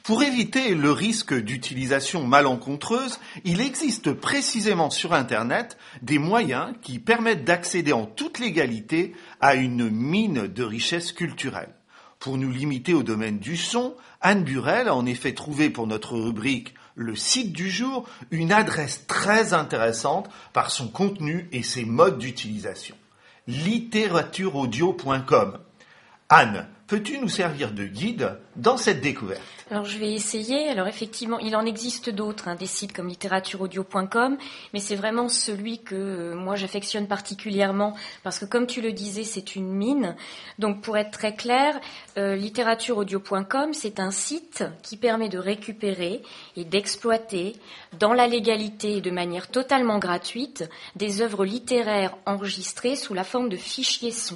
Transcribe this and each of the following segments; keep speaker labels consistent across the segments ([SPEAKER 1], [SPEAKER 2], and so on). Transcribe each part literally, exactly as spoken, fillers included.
[SPEAKER 1] Pour éviter le risque d'utilisation malencontreuse, il existe précisément sur Internet des moyens qui permettent d'accéder en toute légalité à une mine de richesse culturelle. Pour nous limiter au domaine du son, Anne Burel a en effet trouvé pour notre rubrique « Le site du jour » une adresse très intéressante par son contenu et ses modes d'utilisation. littérature audio point com. Anne, peux-tu nous servir de guide dans cette découverte ?
[SPEAKER 2] Alors je vais essayer. Alors effectivement, il en existe d'autres, hein, des sites comme littérature audio point com, mais c'est vraiment celui que euh, moi j'affectionne particulièrement parce que comme tu le disais, c'est une mine. Donc pour être très clair, euh, littérature audio point com, c'est un site qui permet de récupérer et d'exploiter dans la légalité et de manière totalement gratuite des œuvres littéraires enregistrées sous la forme de fichiers son.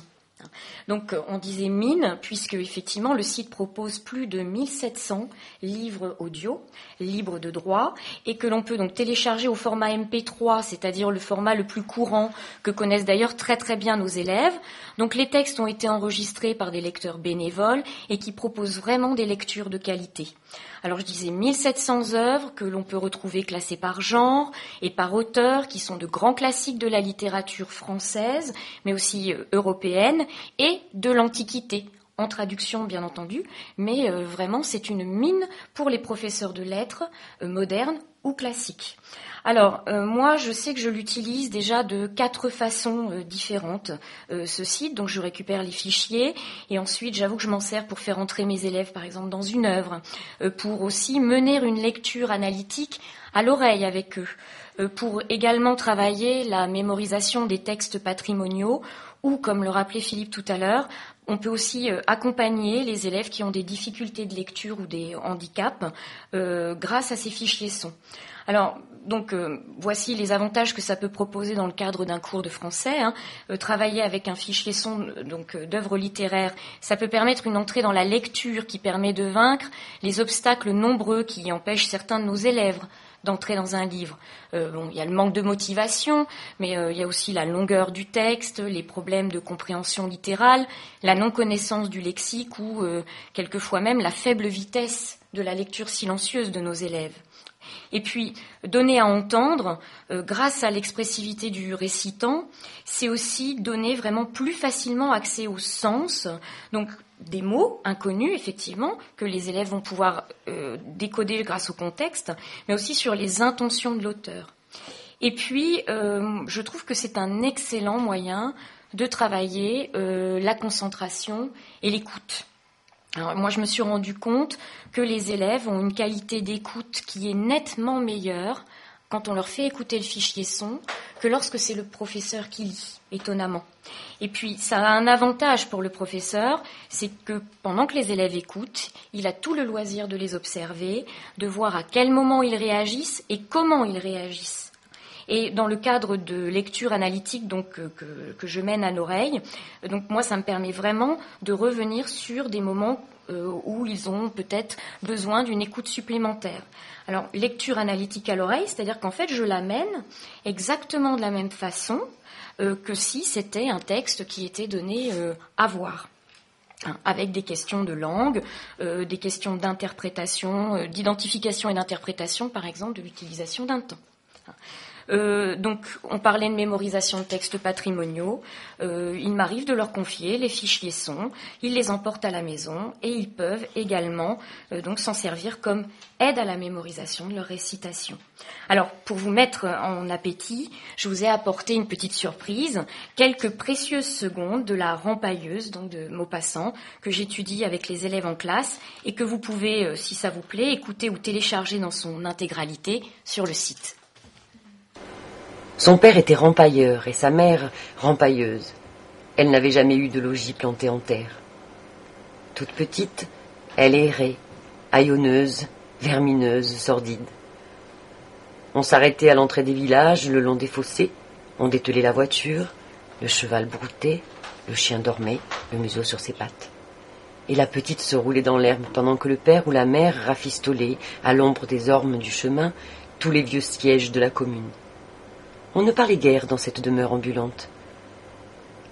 [SPEAKER 2] Donc on disait mine puisque effectivement le site propose plus de mille sept cents livres audio libres de droit et que l'on peut donc télécharger au format M P trois, c'est-à-dire le format le plus courant que connaissent d'ailleurs très très bien nos élèves. Donc les textes ont été enregistrés par des lecteurs bénévoles et qui proposent vraiment des lectures de qualité. Alors je disais mille sept cents œuvres que l'on peut retrouver classées par genre et par auteur, qui sont de grands classiques de la littérature française, mais aussi euh, européenne, et de l'Antiquité, en traduction bien entendu, mais euh, vraiment c'est une mine pour les professeurs de lettres euh, modernes ou classiques. Alors, euh, moi, je sais que je l'utilise déjà de quatre façons euh, différentes, euh, ce site. Donc, je récupère les fichiers et ensuite, j'avoue que je m'en sers pour faire entrer mes élèves, par exemple, dans une œuvre, euh, pour aussi mener une lecture analytique à l'oreille avec eux, euh, pour également travailler la mémorisation des textes patrimoniaux ou, comme le rappelait Philippe tout à l'heure, on peut aussi euh, accompagner les élèves qui ont des difficultés de lecture ou des handicaps euh, grâce à ces fichiers son. Alors, donc, euh, voici les avantages que ça peut proposer dans le cadre d'un cours de français. Hein. Euh, travailler avec un fichier son donc euh, d'œuvres littéraires, ça peut permettre une entrée dans la lecture qui permet de vaincre les obstacles nombreux qui empêchent certains de nos élèves d'entrer dans un livre. Euh, bon, il y a le manque de motivation, mais euh, il y a aussi la longueur du texte, les problèmes de compréhension littérale, la non-connaissance du lexique ou euh, quelquefois même la faible vitesse de la lecture silencieuse de nos élèves. Et puis, donner à entendre, euh, grâce à l'expressivité du récitant, c'est aussi donner vraiment plus facilement accès au sens, donc des mots inconnus, effectivement, que les élèves vont pouvoir euh, décoder grâce au contexte, mais aussi sur les intentions de l'auteur. Et puis, euh, je trouve que c'est un excellent moyen de travailler euh, la concentration et l'écoute. Alors, moi, je me suis rendu compte que les élèves ont une qualité d'écoute qui est nettement meilleure quand on leur fait écouter le fichier son que lorsque c'est le professeur qui lit, étonnamment. Et puis, ça a un avantage pour le professeur, c'est que pendant que les élèves écoutent, il a tout le loisir de les observer, de voir à quel moment ils réagissent et comment ils réagissent. Et dans le cadre de lecture analytique donc, que, que, que je mène à l'oreille, donc moi, ça me permet vraiment de revenir sur des moments euh, où ils ont peut-être besoin d'une écoute supplémentaire. Alors, lecture analytique à l'oreille, c'est-à-dire qu'en fait, je l'amène exactement de la même façon euh, que si c'était un texte qui était donné euh, à voir. Hein, avec des questions de langue, euh, des questions d'interprétation, euh, d'identification et d'interprétation, par exemple, de l'utilisation d'un temps. Hein. Euh, donc, on parlait de mémorisation de textes patrimoniaux. Euh, il m'arrive de leur confier les fichiers son. Ils les emportent à la maison et ils peuvent également euh, donc s'en servir comme aide à la mémorisation de leur récitation. Alors, pour vous mettre en appétit, je vous ai apporté une petite surprise, quelques précieuses secondes de la Rampailleuse, donc de Maupassant, que j'étudie avec les élèves en classe et que vous pouvez, euh, si ça vous plaît, écouter ou télécharger dans son intégralité sur le site.
[SPEAKER 3] Son père était rempailleur et sa mère rempailleuse. Elle n'avait jamais eu de logis planté en terre. Toute petite, elle errait, haillonneuse, vermineuse, sordide. On s'arrêtait à l'entrée des villages, le long des fossés, on dételait la voiture, le cheval broutait, le chien dormait, le museau sur ses pattes. Et la petite se roulait dans l'herbe pendant que le père ou la mère rafistolaient, à l'ombre des ormes du chemin, tous les vieux sièges de la commune. On ne parlait guère dans cette demeure ambulante.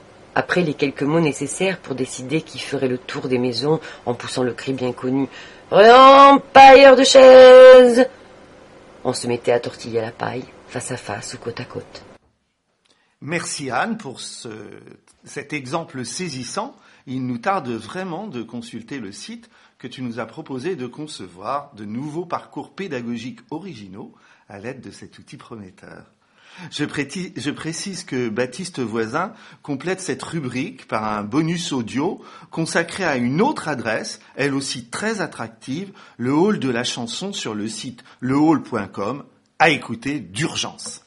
[SPEAKER 3] Après les quelques mots nécessaires pour décider qui ferait le tour des maisons en poussant le cri bien connu Rempailleur de chaises. On se mettait à tortiller la paille, face à face ou côte à côte.
[SPEAKER 1] Merci Anne pour ce, cet exemple saisissant. Il nous tarde vraiment de consulter le site que tu nous as proposé de concevoir de nouveaux parcours pédagogiques originaux à l'aide de cet outil prometteur. Je, prétise, je précise que Baptiste Voisin complète cette rubrique par un bonus audio consacré à une autre adresse, elle aussi très attractive, le hall de la chanson sur le site le hall point com, à écouter d'urgence.